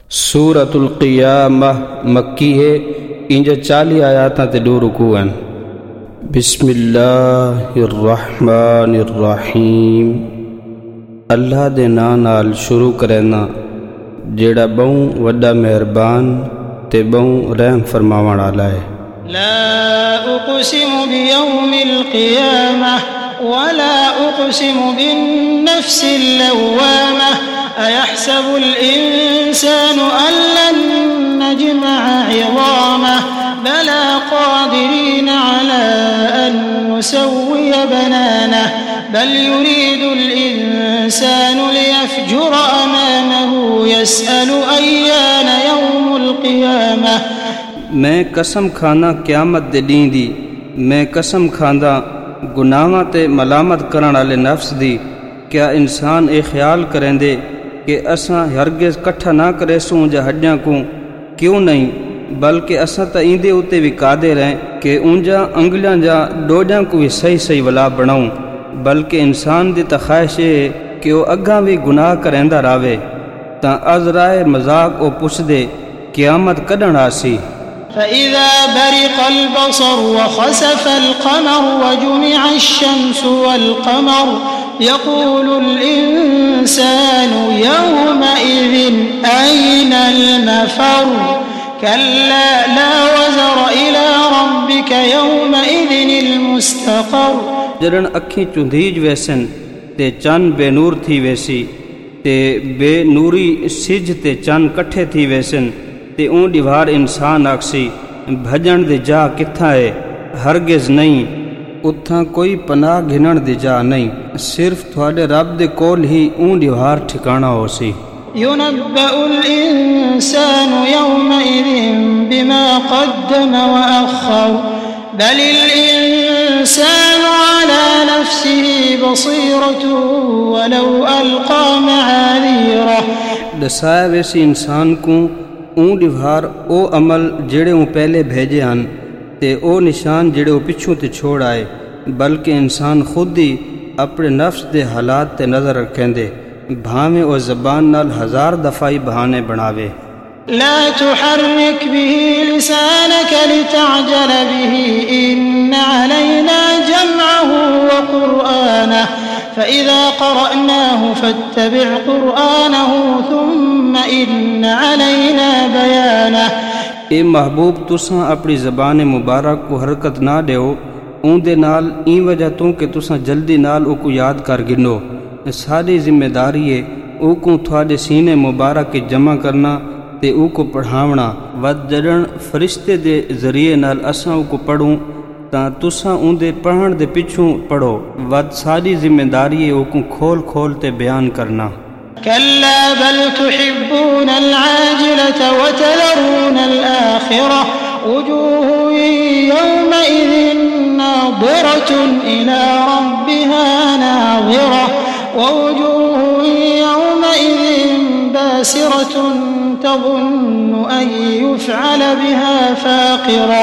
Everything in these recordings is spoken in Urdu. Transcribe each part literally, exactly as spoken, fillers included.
سورۃ القیامہ مکی ہے، انجا چالی آیاتاں تے دو رکوع ہیں۔ بسم اللہ الرحمن الرحیم، اللہ دے ناں نال شروع کرینا جیڑا بہوں وڈا مہربان تے بہوں رحم فرماون والا ہے۔ لا اقسم بیوم القیامہ ولا اقسم بالنفس اللوامہ أيحسب الإنسان أن لن نجمع عظامه بلى قادرين على أن نسوي بنانه بل يريد الإنسان ليفجر أمامه يسأل أيان يوم القيامة۔ میں قسم کھانا قیامت دے دین دی، میں قسم کھاندا گناہاں تے ملامت کرن والے نفس دی۔ کیا انسان اے خیال کریں دے کہ اساں ہرگز کٹھا نہ کرے سوں جا ہڈیاں کو؟ کیوں نہیں، بلکہ اساں تا ایندے اتے بھی قادر ہیں کہ اونجا انگلیاں جا ڈوڈیاں کو بھی صحیح صحیح ولا بناؤں۔ بلکہ انسان دی تخواہش ہے کہ وہ اگاں بھی گناہ کریندا راوے تا عذرائے مذاق او پوچھ دے قیامت کڈن آسی۔ فإذا برق البصر وخسف القمر وجمع الشمس والقمر يقول الإنسان يومئذ أين المفر كلا لا وزر إلى ربك يومئذ المستقر۔ جڑن اکھیں چندھیج ویسن تے چن بے نور تھی ویسی تے بے نوری سج تے چن کٹھے تھی ویسن تے اون ڈیوار انسان آکسی بھجن دے جا کتھا ہے؟ ہرگز نہیں، اتھاں کوئی پناہ گھنن دی جا نہیں، صرف تھوڑے رب دے کول ہی اون ڈیوار ٹھکانا ہو سی۔ ينبأ الإنسان يومئذ بما قدم وأخر بل الإنسان على نفسه بصيرة ولو ألقى معاذيره۔ دسائے ویسی انسان کو اون ڈیوار او عمل جڑے اون پہلے بھیجے ہن تے او نشان جڑے او پچھوں تے چھوڑ آئے، بلکہ انسان خود ہی اپنے نفس دے حالات تے نظر رکھیں دے، بھاویں او زبان نال ہزار دفعی بہانے بناوے۔ لا تحرك به لسانك لتعجل به إن علينا جمعه وقرآنه فإذا قرأناه فاتبع قرآنه ثم إن علينا بيانه۔ اے محبوب تساں اپنی زبان مبارک کو حرکت نہ دیو، اون دے نال این وجہ تو کہ تساں جلدی نال او کو یاد کر گنو۔ ساری ذمہ داری ہے او کو تھوڑے سینے مبارک کے جمع کرنا تے او کو پڑھاونا۔ ود جڑن فرشتے دے ذریعے نال اساں او کو پڑھوں تا تساں اون دے پڑھن دے پچھوں پڑھو، ود ساری ذمہ داری ہے او کو کھول کھول تے بیان کرنا۔ كلا بل تحبون العاجلة وتذرون الآخرة وجوه يومئذ ناظرة إلى ربها ناظرة ووجوه يومئذ باسرة تظن أن يفعل بها فاقرة۔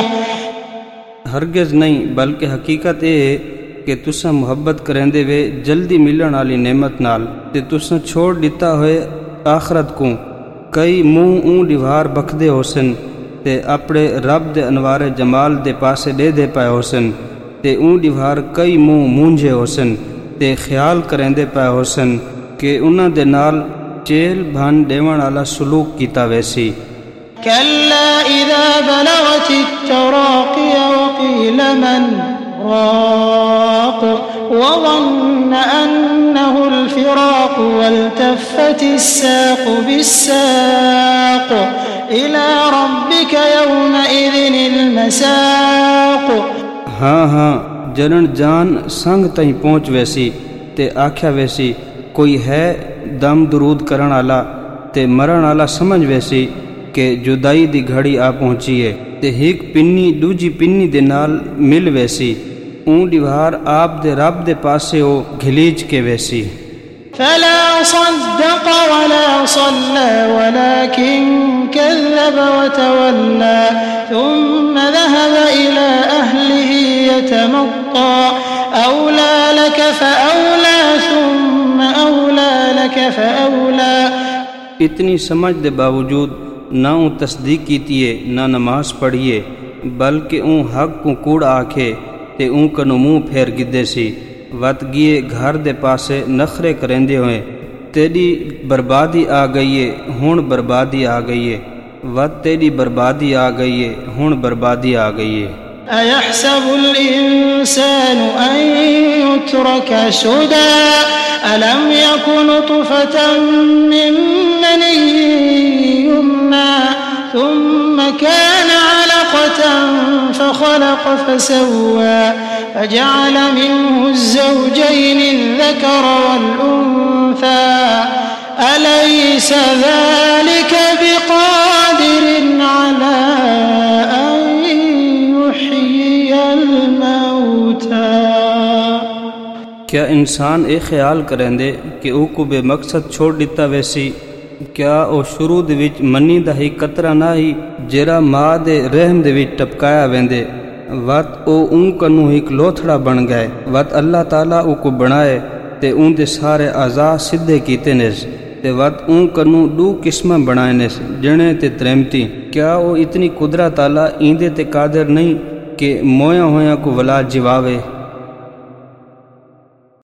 ہرگز نہیں، بلکہ حقیقت ہے کہ تساں محبت کریندے وے جلدی ملن والی نعمت نال تے تساں چھوڑ دیتا ہوئے آخرت کو۔ کئی منہ اون ڈیوار بکھدے ہوسن تے اپنے رب دے انوار جمال دے پاسے دے دے پائے ہوسن تے اون ڈیوار کئی منہ مونجھے ہوسن تے خیال کریندے پائے ہوسن کہ انہاں دے نال چیل بھان دیون والا سلوک کیتا ویسی۔ كلا إذا بلغت التراقي وقيل من راق وظن أنه الفراق والتفت الساق بالساق إلى ربك يومئذ المساق۔ ہاں ہاں، جنن جان سنگ تائیں پہنچ ویسی تے آکھیا ویسی کوئی ہے دم درود کرن والا تے مرن والا سمجھ ویسی کہ جدائی دی گھڑی آ پہنچی ہے تے ہیک پنی دوجی پنی دے نال مل ویسی، اون ڈیوار آپ دے رب دے پاسے او گھلیج کے ویسی۔ فلا صدق ولا صلى ولكن كذب وتولى ثم ذهب إلى أهله يتمطى أولى لك فأولى ثم أولى لك فأولى اتنی سمجھ دے باوجود نہ اون تصدیق کیتیے نہ نماز پڑھیے بلکہ اون حق کو کوڑ آکھے تے اون کنو منہ پھیر گدے سی وت گیے گھر دے پاسے نخرے کریندے ہوئے تیری بربادی آ گئی ہے ہن بربادی آ گئی ہے وت تیری بربادی آ گئی ہے ہن بربادی آ گئی ہے أيحسب الإنسان أن يترك سدى ألم يكن نطفة من مني يمنى ثم كان علقة فخلق فسوى فجعل منه الزوجين الذكر والأنثى أليس ذلك بقادر على أن يحيي الموتى؟ کیا انسان اے خیال کریں دے کہ او کو بے مقصد چھوڑ دیتا ویسی کیا او شروع دے وچ منی دا ہی قطرہ نہ ہی جیڑا ماں دے رحم دے وچ ٹپکایا ویندے وت او اون کنو ایک لوتھڑا بن گئے وت اللہ تعالیٰ او کو بنائے تے اون دے سارے اعضاء سدھے کیتے نس تے وت اون کنو دو قسم بنائے نس جنے تے ترمتی کیا او اتنی قدرت تعالیٰ ایندے تے قادر نہیں کہ مویا ہویا کو ولا جواوے